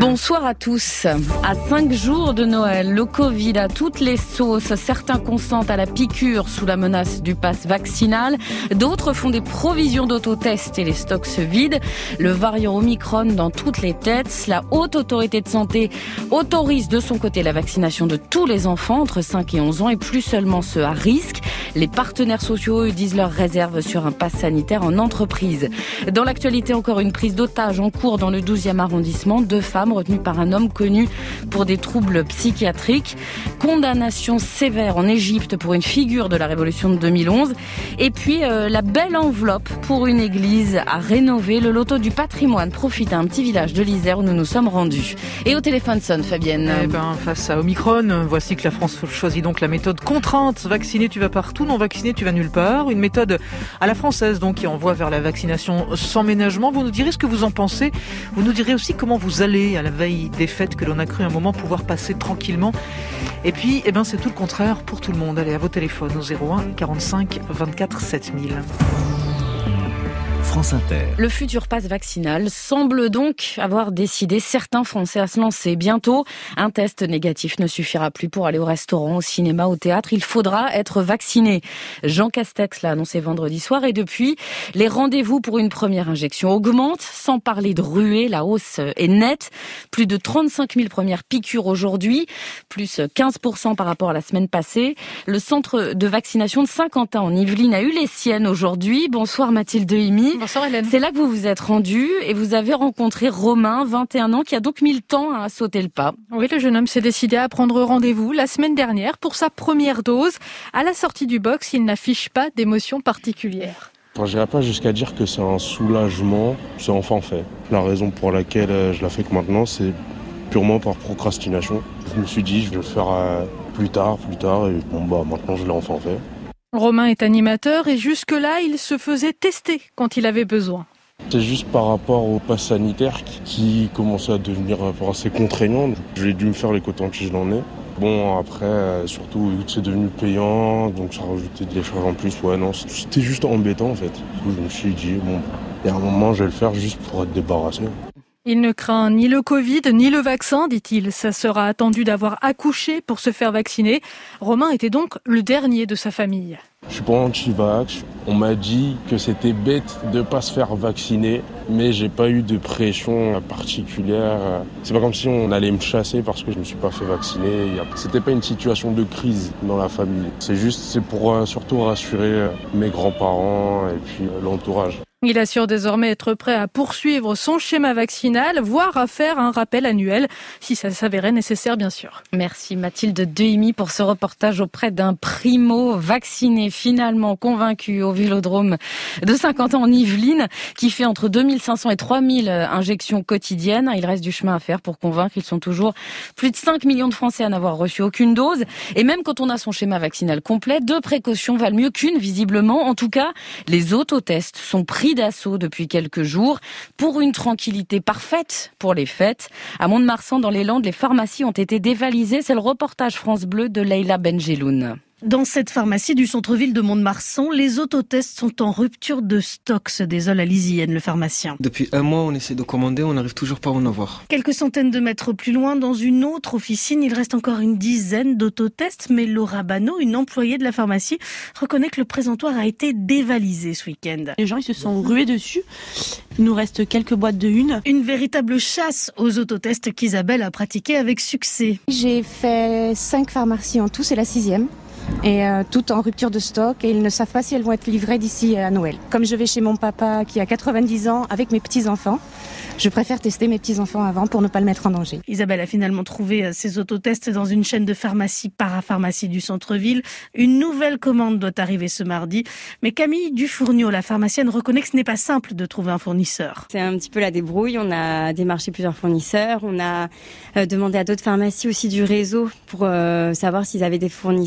Bonsoir à tous. À 5 jours de Noël, le Covid a toutes les sauces. Certains consentent à la piqûre sous la menace du pass vaccinal. D'autres font des provisions d'autotest et les stocks se vident. Le variant Omicron dans toutes les têtes. La Haute Autorité de Santé autorise de son côté la vaccination de tous les enfants entre 5 et 11 ans et plus seulement ceux à risque. Les partenaires sociaux, eux, disent leur réserve sur un pass sanitaire en entreprise. Dans l'actualité, encore une prise d'otage en cours dans le 12e arrondissement. 2 femmes retenues par un homme connu pour des troubles psychiatriques. Condamnation sévère en Égypte pour une figure de la révolution de 2011. Et puis, la belle enveloppe pour une église à rénover. Le loto du patrimoine profite à un petit village de l'Isère où nous nous sommes rendus. Et au téléphone sonne Fabienne. Face à Omicron, voici que la France choisit donc la méthode contrainte. Vacciné, tu vas partout. Non vacciné, tu vas nulle part. Une méthode à la française, donc, qui envoie vers la vaccination sans ménagement. Vous nous direz ce que vous en pensez. Vous nous direz aussi comment vous allez à la veille des fêtes que l'on a cru un moment pouvoir passer tranquillement. Et puis, c'est tout le contraire pour tout le monde. Allez, à vos téléphones au 01 45 24 7000. France Inter. Le futur pass vaccinal semble donc avoir décidé certains Français à se lancer. Bientôt, un test négatif ne suffira plus pour aller au restaurant, au cinéma, au théâtre. Il faudra être vacciné. Jean Castex l'a annoncé vendredi soir et depuis, les rendez-vous pour une première injection augmentent. Sans parler de ruée, la hausse est nette. Plus de 35 000 premières piqûres aujourd'hui, plus 15% par rapport à la semaine passée. Le centre de vaccination de Saint-Quentin en Yvelines a eu les siennes aujourd'hui. Bonsoir Mathilde Dehimi. Bonsoir Hélène. C'est là que vous vous êtes rendue et vous avez rencontré Romain, 21 ans, qui a donc mis le temps à sauter le pas. Oui, le jeune homme s'est décidé à prendre rendez-vous la semaine dernière pour sa première dose. À la sortie du box, il n'affiche pas d'émotion particulière. Je n'irai pas jusqu'à dire que c'est un soulagement, c'est enfin fait. La raison pour laquelle je la fais que maintenant, c'est purement par procrastination. Je me suis dit, je vais le faire plus tard, et maintenant je l'ai enfin fait. Romain est animateur et jusque-là, il se faisait tester quand il avait besoin. C'est juste par rapport au pass sanitaire qui commençait à devenir assez contraignant. J'ai dû me faire les coton-tiges dans le nez. Bon, après, surtout, c'est devenu payant, donc ça rajoutait des charges en plus. C'était juste embêtant en fait. Du coup, je me suis dit, il y a un moment, je vais le faire juste pour être débarrassé. Il ne craint ni le Covid, ni le vaccin, dit-il. Ça sera attendu d'avoir accouché pour se faire vacciner. Romain était donc le dernier de sa famille. Je suis pas anti-vax. On m'a dit que c'était bête de pas se faire vacciner, mais j'ai pas eu de pression particulière. C'est pas comme si on allait me chasser parce que je me suis pas fait vacciner. C'était pas une situation de crise dans la famille. C'est pour surtout rassurer mes grands-parents et puis l'entourage. Il assure désormais être prêt à poursuivre son schéma vaccinal, voire à faire un rappel annuel, si ça s'avérait nécessaire, bien sûr. Merci Mathilde Dehimi pour ce reportage auprès d'un primo-vacciné finalement convaincu au Vélodrome de Saint-Quentin en Yvelines, qui fait entre 2500 et 3000 injections quotidiennes. Il reste du chemin à faire pour convaincre. Ils sont toujours plus de 5 millions de Français à n'avoir reçu aucune dose. Et même quand on a son schéma vaccinal complet, 2 précautions valent mieux qu'une, visiblement. En tout cas, les autotests sont pris d'assaut depuis quelques jours pour une tranquillité parfaite pour les fêtes. À Mont-de-Marsan, dans les Landes, les pharmacies ont été dévalisées. C'est le reportage France Bleu de Leïla Benjeloun. Dans cette pharmacie du centre-ville de Mont-de-Marsan, les autotests sont en rupture de stock, se désole à Lisienne, le pharmacien. Depuis un mois, on essaie de commander, on n'arrive toujours pas à en avoir. Quelques centaines de mètres plus loin, dans une autre officine, il reste encore une dizaine d'autotests, mais Laura Bano, une employée de la pharmacie, reconnaît que le présentoir a été dévalisé ce week-end. Les gens, ils se sont rués dessus. Il nous reste quelques boîtes de une. Une véritable chasse aux autotests qu'Isabelle a pratiquée avec succès. J'ai fait 5 pharmacies en tout, c'est la 6e. Et tout en rupture de stock et ils ne savent pas si elles vont être livrées d'ici à Noël. Comme je vais chez mon papa qui a 90 ans avec mes petits-enfants, je préfère tester mes petits-enfants avant pour ne pas le mettre en danger. Isabelle a finalement trouvé ses autotests dans une chaîne de pharmacie parapharmacie du centre-ville. Une nouvelle commande doit arriver ce mardi. Mais Camille Dufourneau, la pharmacienne, reconnaît que ce n'est pas simple de trouver un fournisseur. C'est un petit peu la débrouille. On a démarché plusieurs fournisseurs. On a demandé à d'autres pharmacies aussi du réseau pour savoir s'ils avaient des fournisseurs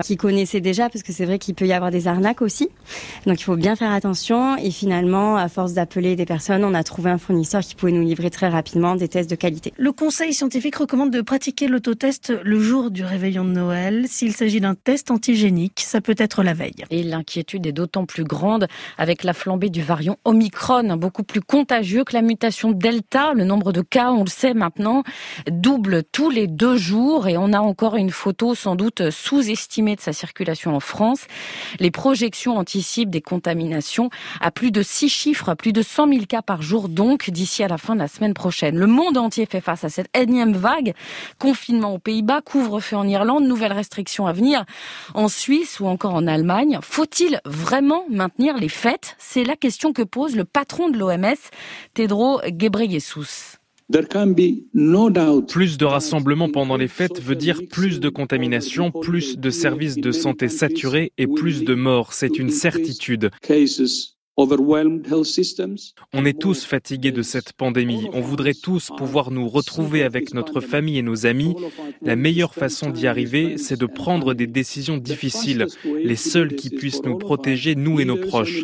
qui connaissaient déjà, parce que c'est vrai qu'il peut y avoir des arnaques aussi. Donc il faut bien faire attention. Et finalement, à force d'appeler des personnes, on a trouvé un fournisseur qui pouvait nous livrer très rapidement des tests de qualité. Le conseil scientifique recommande de pratiquer l'autotest le jour du réveillon de Noël. S'il s'agit d'un test antigénique, ça peut être la veille. Et l'inquiétude est d'autant plus grande avec la flambée du variant Omicron, beaucoup plus contagieux que la mutation Delta. Le nombre de cas, on le sait maintenant, double tous les 2 jours et on a encore une photo sans doute sous-estimée de sa circulation en France. Les projections anticipent des contaminations à plus de 6 chiffres, à plus de 100 000 cas par jour donc d'ici à la fin de la semaine prochaine. Le monde entier fait face à cette énième vague. Confinement aux Pays-Bas, couvre-feu en Irlande, nouvelles restrictions à venir en Suisse ou encore en Allemagne. Faut-il vraiment maintenir les fêtes ? C'est la question que pose le patron de l'OMS, Tedros Ghebreyesus. Plus de rassemblements pendant les fêtes veut dire plus de contamination, plus de services de santé saturés et plus de morts. C'est une certitude. On est tous fatigués de cette pandémie. On voudrait tous pouvoir nous retrouver avec notre famille et nos amis. La meilleure façon d'y arriver, c'est de prendre des décisions difficiles, les seules qui puissent nous protéger, nous et nos proches.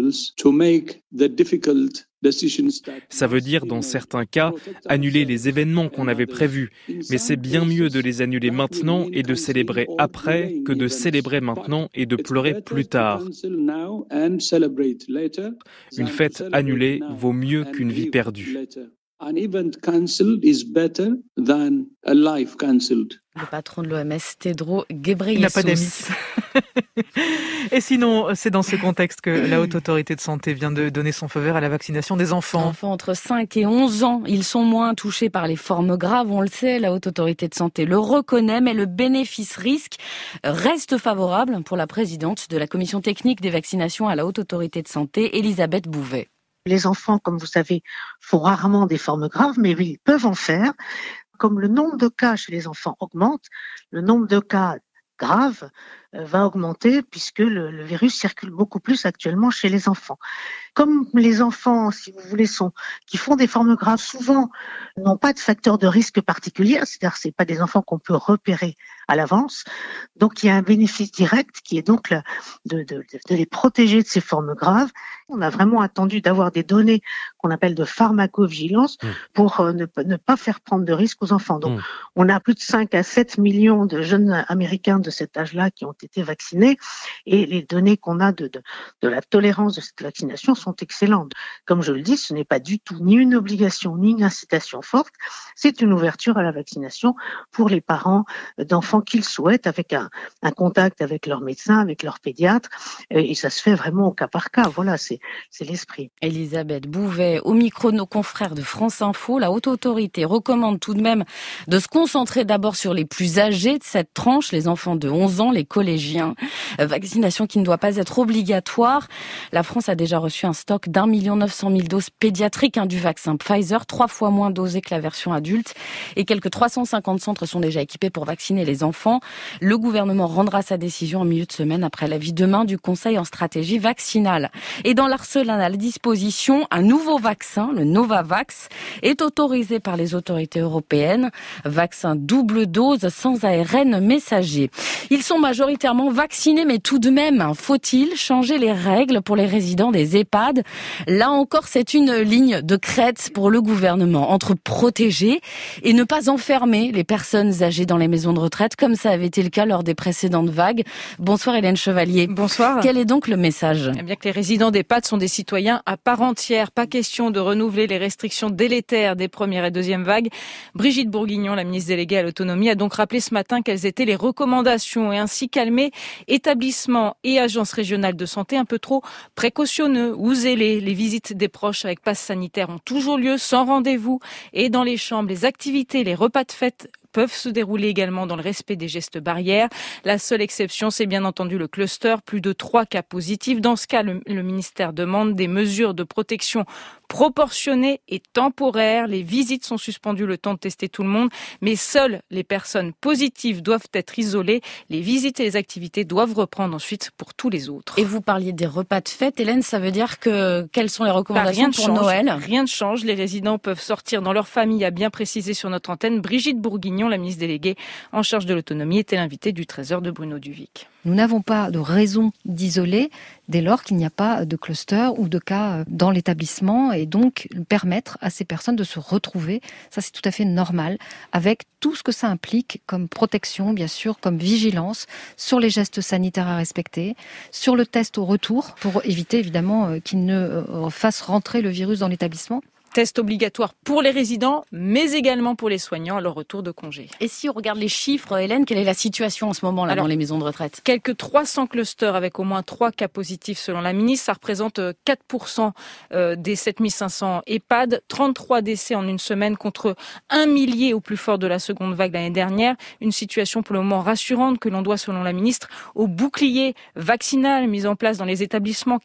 Ça veut dire, dans certains cas, annuler les événements qu'on avait prévus. Mais c'est bien mieux de les annuler maintenant et de célébrer après que de célébrer maintenant et de pleurer plus tard. Une fête annulée vaut mieux qu'une vie perdue. Le patron de l'OMS, Tedros Ghebreyesus. Il n'a pas d'amis. Et sinon, c'est dans ce contexte que la Haute Autorité de Santé vient de donner son feu vert à la vaccination des enfants. Enfants entre 5 et 11 ans, ils sont moins touchés par les formes graves, on le sait, la Haute Autorité de Santé le reconnaît, mais le bénéfice-risque reste favorable pour la présidente de la Commission technique des vaccinations à la Haute Autorité de Santé, Elisabeth Bouvet. Les enfants, comme vous savez, font rarement des formes graves, mais ils peuvent en faire. Comme le nombre de cas chez les enfants augmente, le nombre de cas graves va augmenter puisque le virus circule beaucoup plus actuellement chez les enfants. Comme les enfants, si vous voulez, qui font des formes graves, souvent n'ont pas de facteur de risque particulier, c'est-à-dire que c'est pas des enfants qu'on peut repérer à l'avance. Donc il y a un bénéfice direct qui est donc de les protéger de ces formes graves. On a vraiment attendu d'avoir des données qu'on appelle de pharmacovigilance pour ne pas faire prendre de risques aux enfants. Donc on a plus de 5 à 7 millions de jeunes Américains de cet âge-là qui ont été vaccinés et les données qu'on a de la tolérance de cette vaccination sont excellentes. Comme je le dis, ce n'est pas du tout ni une obligation ni une incitation forte, c'est une ouverture à la vaccination pour les parents d'enfants qu'ils souhaitent avec un contact avec leur médecin, avec leur pédiatre et ça se fait vraiment au cas par cas. Voilà, c'est l'esprit. Elisabeth Bouvet, au micro de nos confrères de France Info, la Haute Autorité recommande tout de même de se concentrer d'abord sur les plus âgés de cette tranche, les enfants de 11 ans, les collégiens. Vaccination qui ne doit pas être obligatoire. La France a déjà reçu un stock d'1 900 000 doses pédiatriques du vaccin Pfizer, 3 fois moins dosées que la version adulte. Et quelques 350 centres sont déjà équipés pour vacciner les enfants. Le gouvernement rendra sa décision en milieu de semaine après l'avis demain du Conseil en stratégie vaccinale. Et dans l'arsenal à la disposition, un nouveau vaccin, le Novavax, est autorisé par les autorités européennes. Vaccin double dose sans ARN messager. Ils sont majoritairement vaccinés, mais tout de même, faut-il changer les règles pour les résidents des EHPAD ? Là encore, c'est une ligne de crête pour le gouvernement, entre protéger et ne pas enfermer les personnes âgées dans les maisons de retraite, comme ça avait été le cas lors des précédentes vagues. Bonsoir Hélène Chevalier. Bonsoir. Quel est donc le message ? Eh bien que les résidents d'EHPAD sont des citoyens à part entière. Pas question de renouveler les restrictions délétères des premières et deuxièmes vagues. Brigitte Bourguignon, la ministre déléguée à l'autonomie, a donc rappelé ce matin quelles étaient les recommandations et ainsi calmer établissements et agences régionales de santé un peu trop précautionneux ou zélés. Les visites des proches avec passe sanitaire ont toujours lieu sans rendez-vous et dans les chambres, les activités, les repas de fête peuvent se dérouler également dans le respect des gestes barrières. La seule exception, c'est bien entendu le cluster, plus de 3 cas positifs. Dans ce cas, le ministère demande des mesures de protection proportionnée et temporaire. Les visites sont suspendues le temps de tester tout le monde, mais seules les personnes positives doivent être isolées. Les visites et les activités doivent reprendre ensuite pour tous les autres. Et vous parliez des repas de fête. Hélène, ça veut dire quelles sont les recommandations pour Noël ? Rien ne change. Les résidents peuvent sortir dans leur famille, a bien précisé sur notre antenne Brigitte Bourguignon, la ministre déléguée en charge de l'autonomie, était l'invitée du Trésor de Bruno Duvic. Nous n'avons pas de raison d'isoler dès lors qu'il n'y a pas de cluster ou de cas dans l'établissement et donc permettre à ces personnes de se retrouver. Ça, c'est tout à fait normal avec tout ce que ça implique comme protection, bien sûr, comme vigilance sur les gestes sanitaires à respecter, sur le test au retour pour éviter évidemment qu'il ne fasse rentrer le virus dans l'établissement. Test obligatoire pour les résidents, mais également pour les soignants à leur retour de congé. Et si on regarde les chiffres, Hélène, quelle est la situation en ce moment dans les maisons de retraite ? Quelques 300 clusters avec au moins 3 cas positifs selon la ministre. Ça représente 4% des 7500 EHPAD. 33 décès en une semaine contre 1 millier au plus fort de la seconde vague l'année dernière. Une situation pour le moment rassurante que l'on doit, selon la ministre, au bouclier vaccinal mis en place dans les établissements.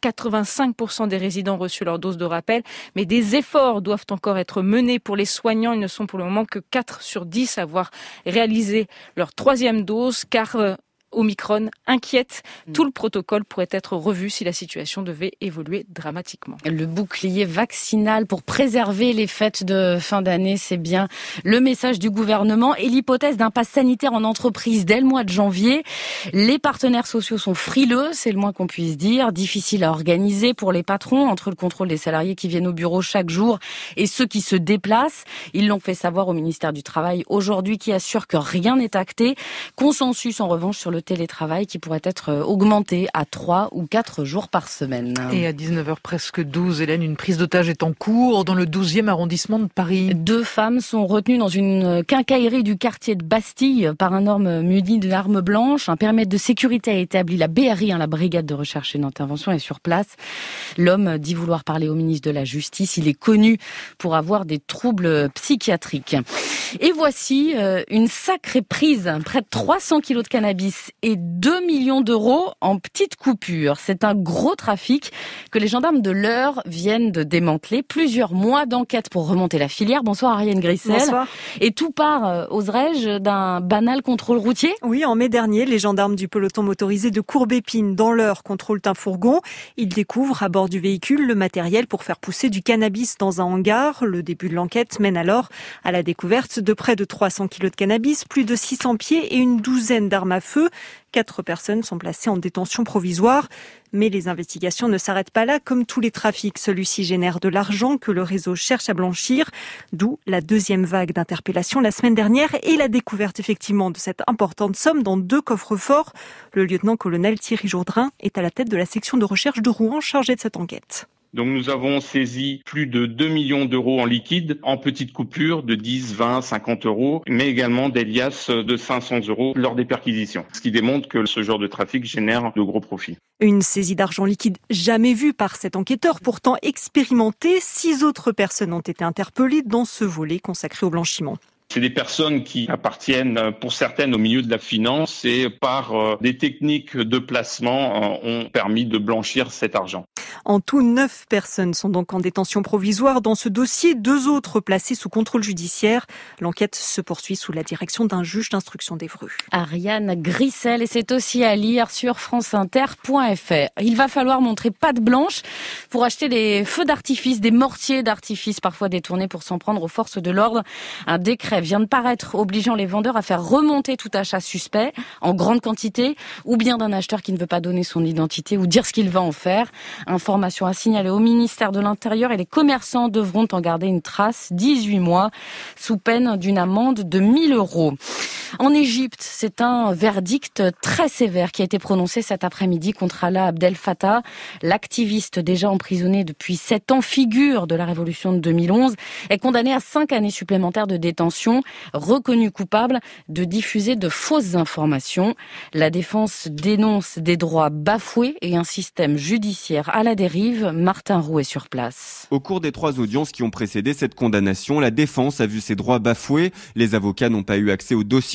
85% des résidents reçus leur dose de rappel. Mais des efforts doivent encore être menés pour les soignants. Ils ne sont pour le moment que 4 sur 10 à avoir réalisé leur 3e dose, car Omicron inquiète. Tout le protocole pourrait être revu si la situation devait évoluer dramatiquement. Le bouclier vaccinal pour préserver les fêtes de fin d'année, c'est bien le message du gouvernement. Et l'hypothèse d'un pass sanitaire en entreprise dès le mois de janvier. Les partenaires sociaux sont frileux, c'est le moins qu'on puisse dire. Difficile à organiser pour les patrons entre le contrôle des salariés qui viennent au bureau chaque jour et ceux qui se déplacent. Ils l'ont fait savoir au ministère du Travail aujourd'hui, qui assure que rien n'est acté. Consensus en revanche sur le télétravail qui pourrait être augmenté à 3 ou 4 jours par semaine. Et à 19h presque 12, Hélène, une prise d'otage est en cours dans le 12e arrondissement de Paris. 2 femmes sont retenues dans une quincaillerie du quartier de Bastille par un homme muni d'une arme blanche. Un périmètre de sécurité a établi. La BRI, la brigade de recherche et d'intervention, est sur place. L'homme dit vouloir parler au ministre de la Justice. Il est connu pour avoir des troubles psychiatriques. Et voici une sacrée prise. Près de 300 kilos de cannabis et 2 millions d'euros en petites coupures. C'est un gros trafic que les gendarmes de l'Eure viennent de démanteler. Plusieurs mois d'enquête pour remonter la filière. Bonsoir Ariane Grissel. Bonsoir. Et tout part, oserais-je, d'un banal contrôle routier ? Oui, en mai dernier, les gendarmes du peloton motorisé de Courbépine dans l'Eure contrôlent un fourgon. Ils découvrent à bord du véhicule le matériel pour faire pousser du cannabis dans un hangar. Le début de l'enquête mène alors à la découverte de près de 300 kilos de cannabis, plus de 600 pieds et une douzaine d'armes à feu. 4 personnes sont placées en détention provisoire. Mais les investigations ne s'arrêtent pas là. Comme tous les trafics, celui-ci génère de l'argent que le réseau cherche à blanchir. D'où la 2e vague d'interpellations la semaine dernière et la découverte effectivement de cette importante somme dans 2 coffres-forts. Le lieutenant-colonel Thierry Jourdain est à la tête de la section de recherche de Rouen chargée de cette enquête. Donc nous avons saisi plus de 2 millions d'euros en liquide, en petites coupures de 10, 20, 50 euros, mais également des liasses de 500 euros lors des perquisitions. Ce qui démontre que ce genre de trafic génère de gros profits. Une saisie d'argent liquide jamais vue par cet enquêteur, pourtant expérimenté. 6 autres personnes ont été interpellées dans ce volet consacré au blanchiment. C'est des personnes qui appartiennent pour certaines au milieu de la finance et par des techniques de placement ont permis de blanchir cet argent. En tout, 9 personnes sont donc en détention provisoire dans ce dossier, 2 autres placées sous contrôle judiciaire. L'enquête se poursuit sous la direction d'un juge d'instruction d'Évreux. Ariane Grissel, et c'est aussi à lire sur franceinter.fr. Il va falloir montrer patte blanche pour acheter des feux d'artifice, des mortiers d'artifice parfois détournés pour s'en prendre aux forces de l'ordre. Un décret vient de paraître obligeant les vendeurs à faire remonter tout achat suspect en grande quantité ou bien d'un acheteur qui ne veut pas donner son identité ou dire ce qu'il va en faire. Information à signaler au ministère de l'Intérieur et les commerçants devront en garder une trace 18 mois sous peine d'une amende de 1 000 euros. En Égypte, c'est un verdict très sévère qui a été prononcé cet après-midi contre Alaa Abdel Fattah. L'activiste déjà emprisonné depuis 7 ans, figure de la révolution de 2011, est condamné à 5 années supplémentaires de détention, reconnu coupable de diffuser de fausses informations. La défense dénonce des droits bafoués et un système judiciaire à la dérive. Martin Roux est sur place. Au cours des 3 audiences qui ont précédé cette condamnation, la défense a vu ses droits bafoués. Les avocats n'ont pas eu accès au dossier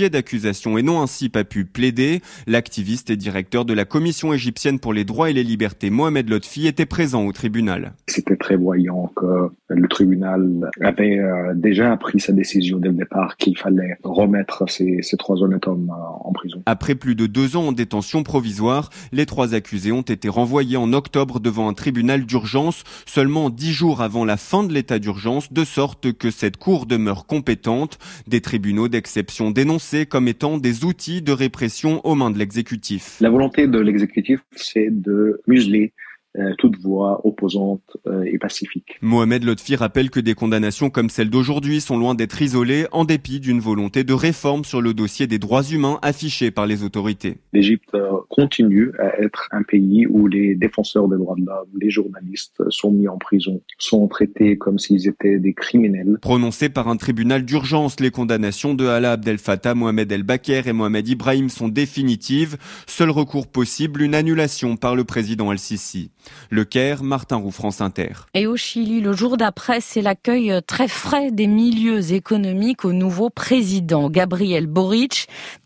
sujet d'accusation et n'ont ainsi pas pu plaider. L'activiste et directeur de la Commission égyptienne pour les droits et les libertés, Mohamed Lotfi, était présent au tribunal. C'était très voyant que le tribunal avait déjà pris sa décision dès le départ qu'il fallait remettre ces 3 honnêtes hommes en prison. Après plus de 2 ans en détention provisoire, les 3 accusés ont été renvoyés en octobre devant un tribunal d'urgence, seulement 10 jours avant la fin de l'état d'urgence, de sorte que cette cour demeure compétente. Des tribunaux d'exception dénoncés comme étant des outils de répression aux mains de l'exécutif. La volonté de l'exécutif, c'est de museler toute voix opposante et pacifique. Mohamed Lotfi rappelle que des condamnations comme celle d'aujourd'hui sont loin d'être isolées, en dépit d'une volonté de réforme sur le dossier des droits humains affichée par les autorités. L'Égypte continue à être un pays où les défenseurs des droits de l'homme, les journalistes sont mis en prison, sont traités comme s'ils étaient des criminels. Prononcées par un tribunal d'urgence, les condamnations de Alaa Abdel Fattah, Mohamed El Baker et Mohamed Ibrahim sont définitives. Seul recours possible, une annulation par le président Al-Sisi. Le Caire, Martin Roux, France Inter. Et au Chili, le jour d'après, c'est l'accueil très frais des milieux économiques au nouveau président, Gabriel Boric,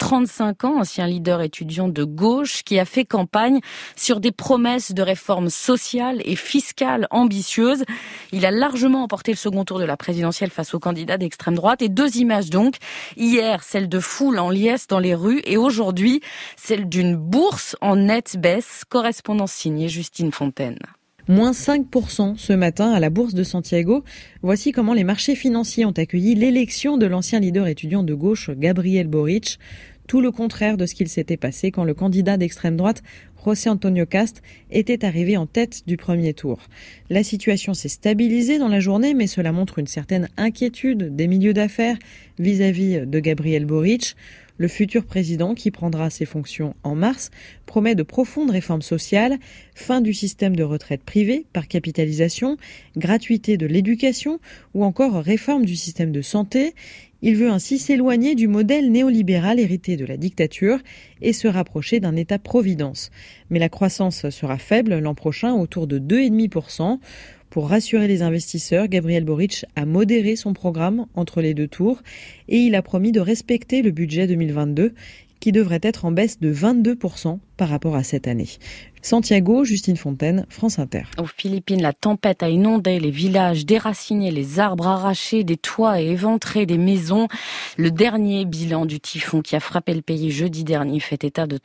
35 ans, ancien leader étudiant de gauche, qui a fait campagne sur des promesses de réformes sociales et fiscales ambitieuses. Il a largement emporté le second tour de la présidentielle face aux candidats d'extrême droite. Et 2 images donc. Hier, celle de foule en liesse dans les rues, et aujourd'hui, celle d'une bourse en nette baisse. Correspondance signée Justine Fontaine. Moins 5% ce matin à la bourse de Santiago. Voici comment les marchés financiers ont accueilli l'élection de l'ancien leader étudiant de gauche Gabriel Boric. Tout le contraire de ce qu'il s'était passé quand le candidat d'extrême droite José Antonio Cast était arrivé en tête du premier tour. La situation s'est stabilisée dans la journée, mais cela montre une certaine inquiétude des milieux d'affaires vis-à-vis de Gabriel Boric. Le futur président, qui prendra ses fonctions en mars, promet de profondes réformes sociales, fin du système de retraite privée par capitalisation, gratuité de l'éducation ou encore réforme du système de santé. Il veut ainsi s'éloigner du modèle néolibéral hérité de la dictature et se rapprocher d'un État-providence. Mais la croissance sera faible l'an prochain, autour de 2,5%. Pour rassurer les investisseurs, Gabriel Boric a modéré son programme entre les 2 tours et il a promis de respecter le budget 2022 qui devrait être en baisse de 22% par rapport à cette année. Santiago, Justine Fontaine, France Inter. Aux Philippines, la tempête a inondé les villages, déraciné les arbres, arraché des toits et éventré des maisons. Le dernier bilan du typhon qui a frappé le pays jeudi dernier fait état de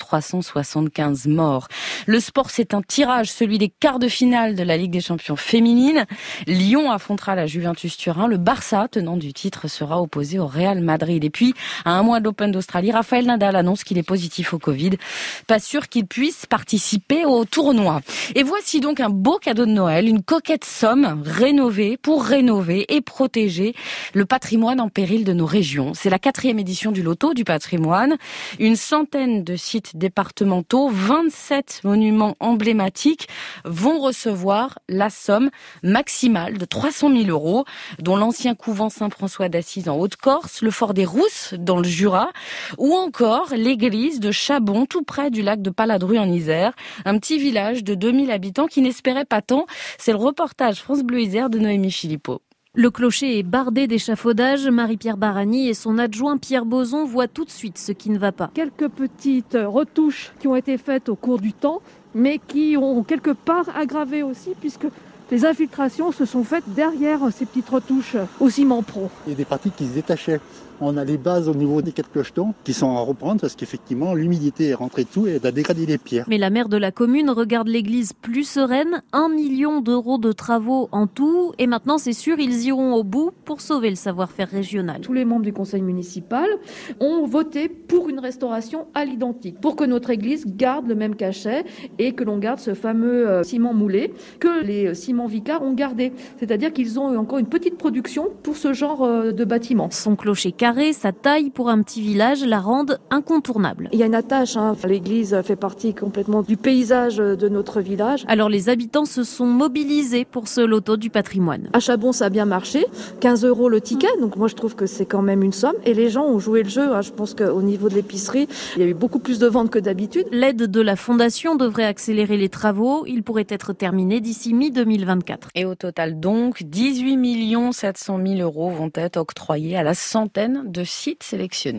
375 morts. Le sport, c'est un tirage, celui des quarts de finale de la Ligue des champions féminine. Lyon affrontera la Juventus Turin. Le Barça, tenant du titre, sera opposé au Real Madrid. Et puis, à un mois de l'Open d'Australie, Rafael Nadal annonce qu'il est positif au Covid. Pas sûr qu'il puisse participer au tournoi. Et voici donc un beau cadeau de Noël, une coquette somme rénovée pour rénover et protéger le patrimoine en péril de nos régions. C'est la 4e édition du Loto du patrimoine. Une centaine de sites départementaux, 27 monuments emblématiques vont recevoir la somme maximale de 300 000 €, dont l'ancien couvent Saint-François d'Assise en Haute-Corse, le fort des Rousses dans le Jura, ou encore l'église de Chabon, tout près du lac de Paladru en Isère. Un petit village de 2000 habitants qui n'espérait pas tant. C'est le reportage France Bleu Isère de Noémie Philippot. Le clocher est bardé d'échafaudages. Marie-Pierre Barani et son adjoint Pierre Boson voient tout de suite ce qui ne va pas. Quelques petites retouches qui ont été faites au cours du temps, mais qui ont quelque part aggravé aussi, puisque les infiltrations se sont faites derrière ces petites retouches au ciment pro. Il y a des parties qui se détachaient. On a les bases au niveau des 4 clochetons qui sont à reprendre parce qu'effectivement l'humidité est rentrée dessous et elle a dégradé les pierres. Mais la maire de la commune regarde l'église plus sereine. 1 million d'euros de travaux en tout. Et maintenant c'est sûr, ils iront au bout pour sauver le savoir-faire régional. Tous les membres du conseil municipal ont voté pour une restauration à l'identique, pour que notre église garde le même cachet et que l'on garde ce fameux ciment moulé que les ciments Vicar ont gardé. C'est-à-dire qu'ils ont encore une petite production pour ce genre de bâtiment. Son clocher carré, sa taille pour un petit village la rendent incontournable. Il y a une attache, l'église fait partie complètement du paysage de notre village. Alors les habitants se sont mobilisés pour ce loto du patrimoine. À Chabon, ça a bien marché, 15 € le ticket, donc moi je trouve que c'est quand même une somme. Et les gens ont joué le jeu, je pense qu'au niveau de l'épicerie, il y a eu beaucoup plus de ventes que d'habitude. L'aide de la fondation devrait accélérer les travaux, il pourrait être terminé d'ici mi-2024. Et au total donc, 18 700 000 € vont être octroyés à la centaine de sites sélectionnés.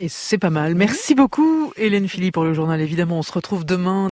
Et c'est pas mal. Merci beaucoup Hélène Philly pour le journal. Évidemment, on se retrouve demain.